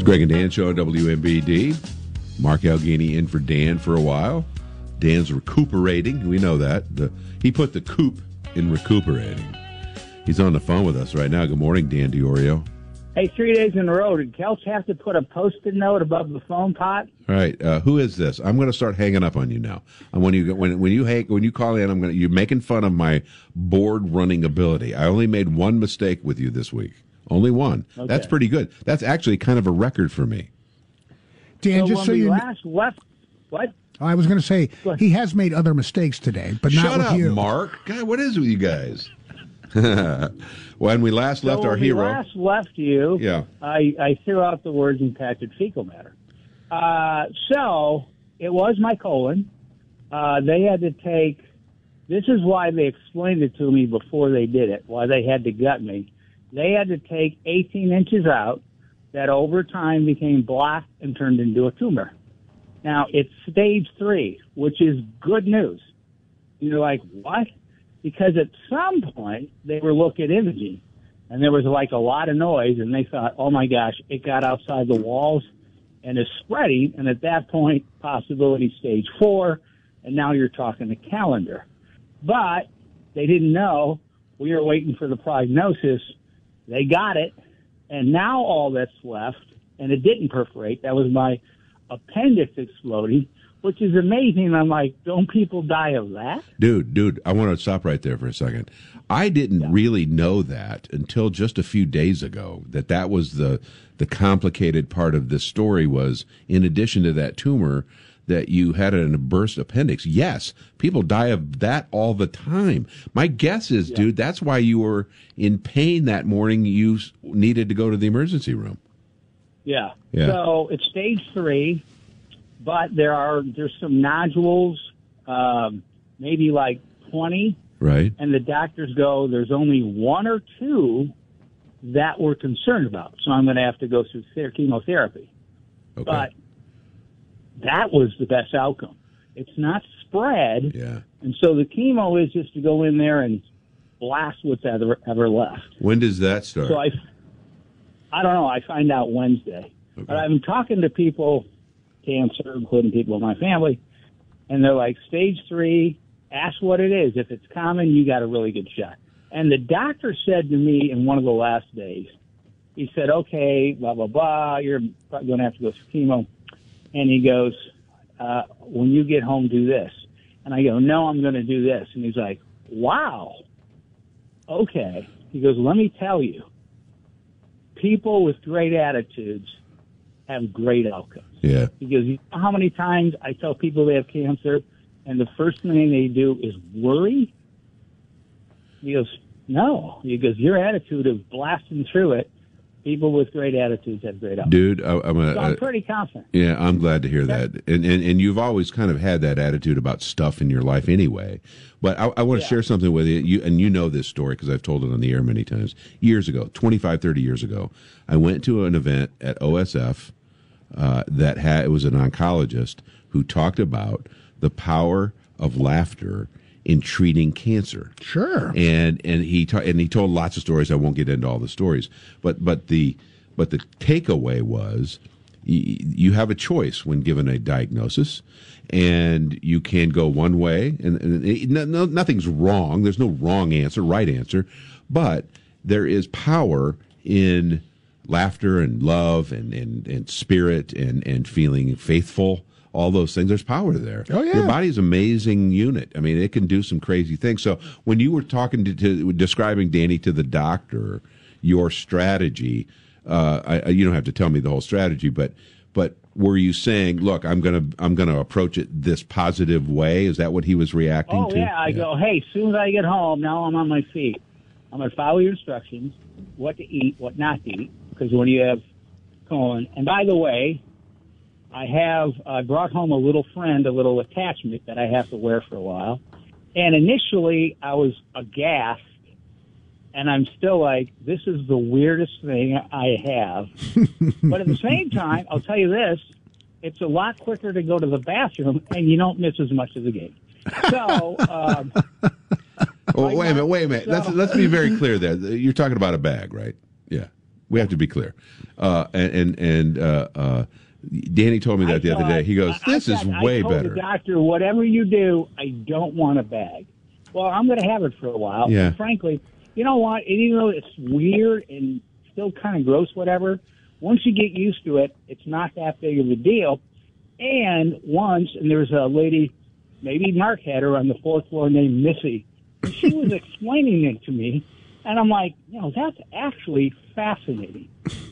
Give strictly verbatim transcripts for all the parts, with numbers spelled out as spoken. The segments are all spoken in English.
Greg and Dan Show on W M B D. Mark Alghini in for Dan for a while. Dan's recuperating. We know that. The, he put the coop in recuperating. He's on the phone with us right now. Good morning, Dan Diorio. Hey, three days in a row, did Kelch have to put a Post-it note above the phone pot? All right, uh, who is this? I'm going to start hanging up on you now. And when you when when you hang, when you call in, I'm going to you're making fun of my board running ability. I only made one mistake with you this week. Only one. Okay. That's pretty good. That's actually kind of a record for me. Dan, so just so you last left, what? I was going to say he has made other mistakes today, but not Shut with up, you. Mark. God, what is with you guys? When we last so left when our we hero, last left you, yeah, I, I threw out the words impacted fecal matter. Uh, so it was my colon. Uh, they had to take. This is why they explained it to me before they did it. Why they had to gut me. They had to take eighteen inches out that over time became black and turned into a tumor. Now it's stage three, which is good news. You're like, what? Because at some point they were looking at imaging and there was like a lot of noise and they thought, oh my gosh, it got outside the walls and is spreading. And at that point, possibility stage four. And now you're talking a calendar. But they didn't know. We were waiting for the prognosis. They got it. And now all that's left, and it didn't perforate. That was my appendix exploding, which is amazing. I'm like, don't people die of that? Dude, dude, I want to stop right there for a second. I didn't yeah. really know that until just a few days ago, that that was the the complicated part of this story was, in addition to that tumor, that you had a burst appendix. Yes, people die of that all the time. My guess is, yeah. dude, that's why you were in pain that morning. You needed to go to the emergency room. Yeah. yeah. So it's stage three, but there are there's some nodules, um, maybe like twenty. Right. And the doctors go, there's only one or two that we're concerned about. So I'm going to have to go through chemotherapy. Okay. But that was the best outcome. It's not spread. Yeah. And so the chemo is just to go in there and blast what's ever, ever left. When does that start? So I, I don't know. I find out Wednesday. Okay. But I've been talking to people, cancer, including people in my family, and they're like, stage three, ask what it is. If it's common, you got a really good shot. And the doctor said to me in one of the last days, he said, okay, blah, blah, blah, you're probably going to have to go through chemo. And he goes, uh, when you get home, do this. And I go, no, I'm going to do this. And he's like, wow. Okay. He goes, let me tell you, people with great attitudes have great outcomes. Yeah. He goes, you know how many times I tell people they have cancer and the first thing they do is worry? He goes, no. He goes, your attitude of blasting through it, people with great attitudes have great outcomes. Dude, I, I'm, a, so I'm pretty confident. Yeah, I'm glad to hear that. And, and and you've always kind of had that attitude about stuff in your life anyway. But I, I want to yeah. share something with you. you. And you know this story because I've told it on the air many times. Years ago, twenty-five, thirty years ago, I went to an event at O S F uh, that had, it was an oncologist who talked about the power of laughter in treating cancer. Sure. And and he ta- and he told lots of stories. I won't get into all the stories, but but the but the takeaway was y- you have a choice when given a diagnosis, and you can go one way, and, and it, no, no, nothing's wrong. There's no wrong answer, right answer, but there is power in laughter and love and and, and spirit and and feeling faithful. All those things, there's power there. Oh, yeah. Your body's an amazing unit. I mean, it can do some crazy things. So when you were talking to, to describing, Danny, to the doctor, your strategy, uh, I, you don't have to tell me the whole strategy, but but were you saying, look, I'm gonna I'm gonna approach it this positive way? Is that what he was reacting oh, to? Oh yeah, I yeah. go, hey, as soon as I get home, now I'm on my feet. I'm gonna follow your instructions, what to eat, what not to eat, because when you have colon, and by the way, I have I uh, brought home a little friend, a little attachment that I have to wear for a while. And initially, I was aghast, and I'm still like, this is the weirdest thing I have. But at the same time, I'll tell you this, it's a lot quicker to go to the bathroom, and you don't miss as much of the game. So, um, oh, wait a minute, wait a minute. So, let's let's be very clear there. You're talking about a bag, right? Yeah. We have to be clear. Uh, and and, and uh, uh, Danny told me that I the thought, other day. He goes, "This I, I is thought, way I told better." The doctor, whatever you do, I don't want a bag. Well, I'm going to have it for a while. Yeah. And frankly, you know what? Even though it's weird and still kind of gross, whatever. Once you get used to it, it's not that big of a deal. And once, and there was a lady, maybe Mark had her on the fourth floor named Missy. And she was explaining it to me, and I'm like, you know, that's actually fascinating.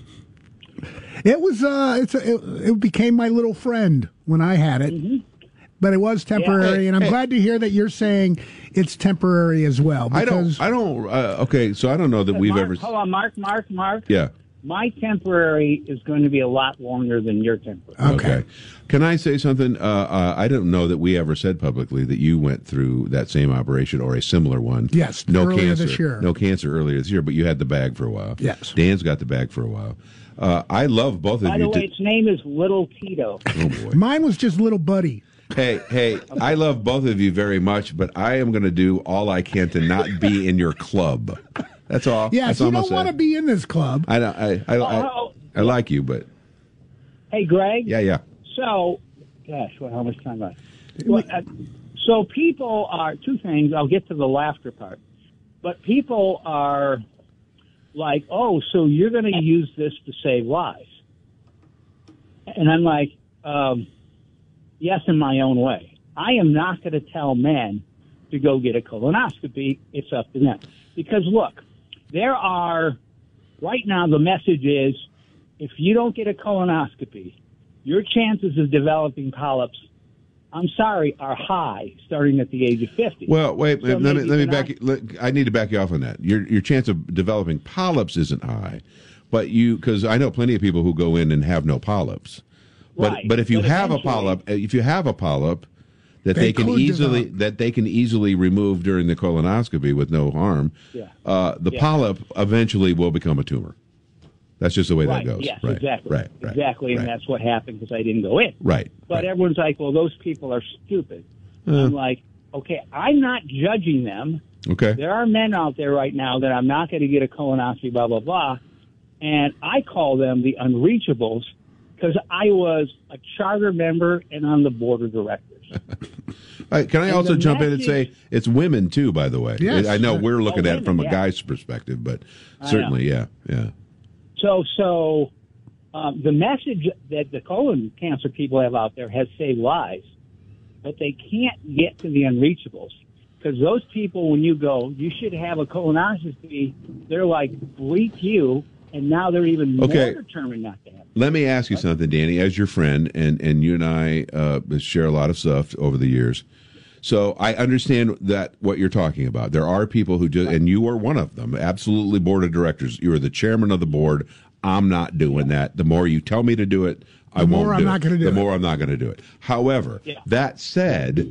It was, uh, it's a, it, it became my little friend when I had it. Mm-hmm. But it was temporary, yeah. and I'm hey. glad to hear that you're saying it's temporary as well. Because I don't, I don't, uh, okay, so I don't know that we've Mark, ever... Hold on, Mark, Mark, Mark. Yeah. My temporary is going to be a lot longer than your temporary. Okay. okay. Can I say something? Uh, uh, I don't know that we ever said publicly that you went through that same operation or a similar one. Yes, no earlier cancer, this year. No cancer earlier this year, but you had the bag for a while. Yes. Dan's got the bag for a while. Uh, I love both of By you. By the way, to... its name is Little Tito. Oh, boy. Mine was just Little Buddy. Hey, hey, I love both of you very much, but I am going to do all I can to not be in your club. That's all. Yes, That's you all don't want to be in this club. I don't. I I, I, oh, I like you, but hey, Greg. Yeah, yeah. So, gosh, well, how much time left? Well, uh, so people are two things. I'll get to the laughter part, but people are like, "Oh, so you're going to use this to save lives?" And I'm like, um, "Yes, in my own way. I am not going to tell men to go get a colonoscopy. It's up to them." Because look, there are, right now the message is, if you don't get a colonoscopy, your chances of developing polyps, I'm sorry, are high starting at the age of fifty. Well, wait, so let me, let me back you, let, I need to back you off on that. Your your chance of developing polyps isn't high, but you, because I know plenty of people who go in and have no polyps. But, right. but if you but have a polyp, if you have a polyp, that they, they can easily develop. that they can easily remove during the colonoscopy with no harm. Yeah. Uh, the yeah. polyp eventually will become a tumor. That's just the way right. that goes. Yes, right. exactly. Right. Right. Exactly, and right. that's what happened because I didn't go in. Right. But right. everyone's like, "Well, those people are stupid." Uh, I'm like, "Okay, I'm not judging them. Okay. There are men out there right now that I'm not going to get a colonoscopy, blah blah blah, and I call them the unreachables because I was a charter member and on the board of directors." Right, can I and also jump message, in and say it's women too? By the way, yes. I know we're looking oh, at women, it from a yeah. guy's perspective, but certainly, yeah, yeah. So, so um, the message that the colon cancer people have out there has saved lives, but they can't get to the unreachables because those people, when you go, you should have a colonoscopy. They're like, bleep you, and now they're even okay. more determined not to have it. Let me ask you right? something, Danny, as your friend, and, and you and I uh, share a lot of stuff over the years. So I understand that what you're talking about. There are people who just, and you are one of them, absolutely board of directors. You are the chairman of the board. I'm not doing that. The more you tell me to do it, I the won't more do I'm it. not going to do the it. more I'm not going to do it. However, yeah. that said,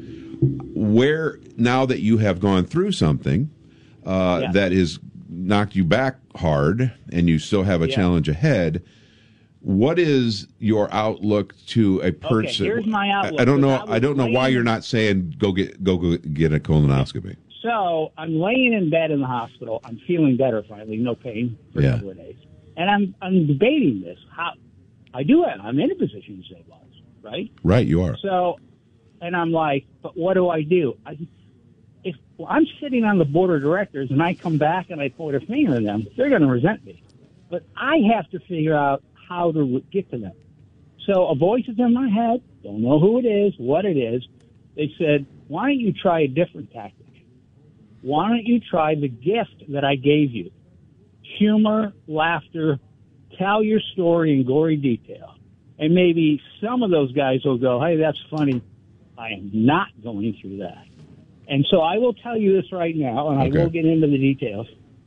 where now that you have gone through something uh, yeah. that has knocked you back hard, and you still have a yeah. challenge ahead. What is your outlook to a person? Okay, here's my outlook. I, I don't know. I, I don't know why laying, you're not saying go get go, go get a colonoscopy. So I'm laying in bed in the hospital. I'm feeling better finally, no pain for yeah. a couple of days, and I'm I'm debating this. How I do it. I'm in a position to save lives, right? Right, you are. So, and I'm like, but what do I do? I, if well, I'm sitting on the board of directors and I come back and I point a finger at them, they're going to resent me. But I have to figure out how to get to them. So a voice is in my head, don't know who it is, what it is. They said, why don't you try a different tactic? Why don't you try the gift that I gave you? Humor, laughter, tell your story in gory detail. And maybe some of those guys will go, hey, that's funny. I am not going through that. And so I will tell you this right now, and okay. I will get into the details.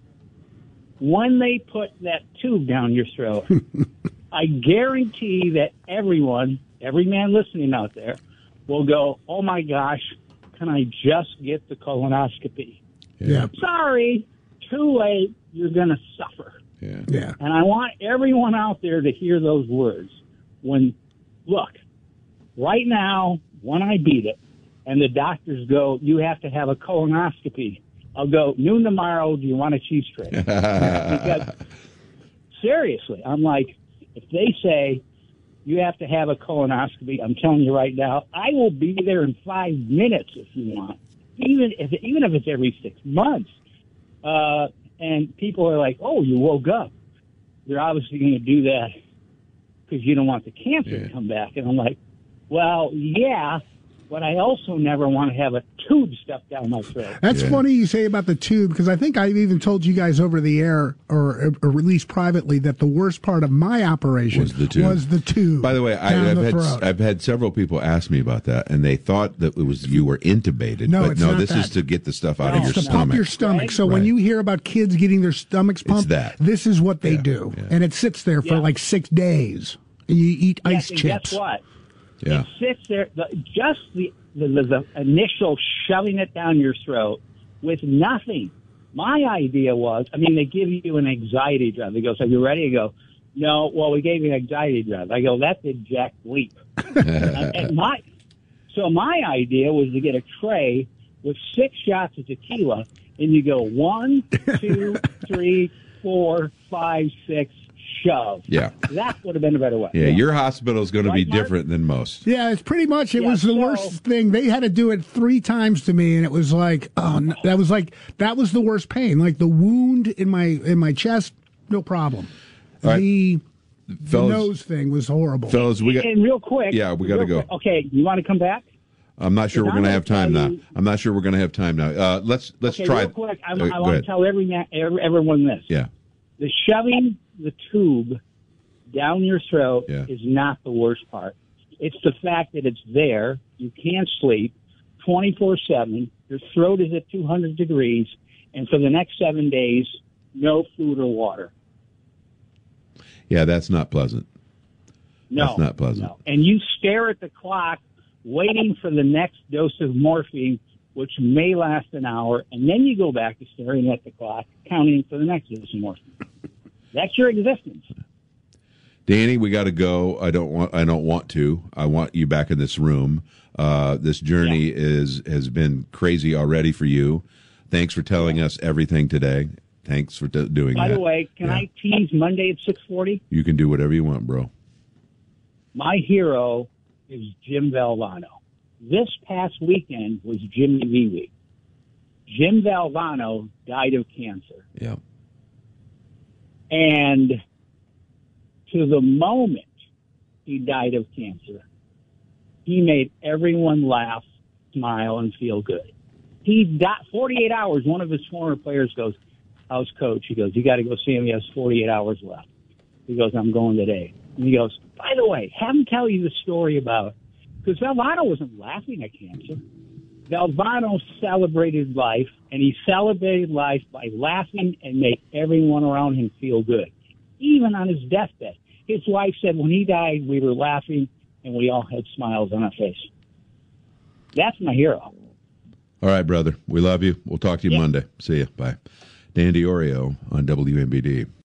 When they put that tube down your throat, I guarantee that everyone, every man listening out there, will go, oh, my gosh, can I just get the colonoscopy? Yeah. Sorry, too late, you're going to suffer. Yeah. Yeah. And I want everyone out there to hear those words. When, look, right now, when I beat it, and the doctors go, you have to have a colonoscopy, I'll go, noon tomorrow, do you want a cheese tray? because, seriously, I'm like, if they say you have to have a colonoscopy, I'm telling you right now, I will be there in five minutes if you want, even if even if it's every six months. Uh, and people are like, "Oh, you woke up. You're obviously going to do that because you don't want the cancer yeah. to come back." And I'm like, "Well, yeah, but I also never want to have a tube stuffed down my throat." That's yeah. funny you say about the tube, because I think I've even told you guys over the air or, or released privately that the worst part of my operation was the tube. Was the tube By the way, I, I've, the had, throat. I've had several people ask me about that, and they thought that it was you were intubated. No, but it's no, not this that. is to get the stuff out No, of your to stomach. pump your stomach. Right? So Right. when you hear about kids getting their stomachs pumped, that. this is what they Yeah, do. yeah. And it sits there for Yeah. like six days. And you eat Yeah, ice and chips. Guess what? Yeah. It sits there, the, just the, the, the, the initial shoving it down your throat with nothing. My idea was, I mean, they give you an anxiety drug. They go, "So you ready?" I go, "No, well, we gave you an anxiety drug." I go, "That did jack bleep." and, and my, so my idea was to get a tray with six shots of tequila, and you go one, two, three, four, five, six, shove. Yeah. That would have been a better way. Yeah, your hospital is going to Right, be Mark? different than most. Yeah, it's pretty much, it Yeah, was the so- worst thing. They had to do it three times to me, and it was like, oh, no, that was like, that was the worst pain. Like the wound in my in my chest, no problem. All right. The, the Fellas, nose thing was horrible. fellas, we got. And real quick. Yeah, we gotta real go. quick, Okay, you want to come back? I'm not sure we're I'm going to gonna have time tell now. you- I'm not sure we're going to have time now. Uh, let's let's Okay, try. real quick, I, uh, I go want to ahead. tell every, ma- every everyone this. Yeah. The shoving the tube down your throat Yeah. is not the worst part. It's the fact that it's there. You can't sleep twenty-four seven. Your throat is at two hundred degrees. And for the next seven days, no food or water. Yeah, that's not pleasant. No. That's not pleasant. No. And you stare at the clock waiting for the next dose of morphine, which may last an hour. And then you go back to staring at the clock, counting for the next dose of morphine. That's your existence. Danny, we got to go. I don't want. I don't want to. I want you back in this room. Uh, this journey Yeah. is has been crazy already for you. Thanks for telling us everything today. Thanks for t- doing By that. the way, can Yeah. I tease Monday at six forty? You can do whatever you want, bro. My hero is Jim Valvano. This past weekend was Jimmy V Week. Jim Valvano died of cancer. Yeah. And to the moment he died of cancer, he made everyone laugh, smile, and feel good. He died forty-eight hours. One of his former players goes, "How's coach?" He goes, "You got to go see him. He has forty-eight hours left." He goes, "I'm going today." And he goes, "By the way, have him tell you the story about," because Valvano wasn't laughing at cancer. Valvano celebrated life, and he celebrated life by laughing and make everyone around him feel good, even on his deathbed. His wife said when he died, we were laughing, and we all had smiles on our face. That's my hero. All right, brother. We love you. We'll talk to you Yeah. Monday. See you. Bye. Dan Diorio on W M B D.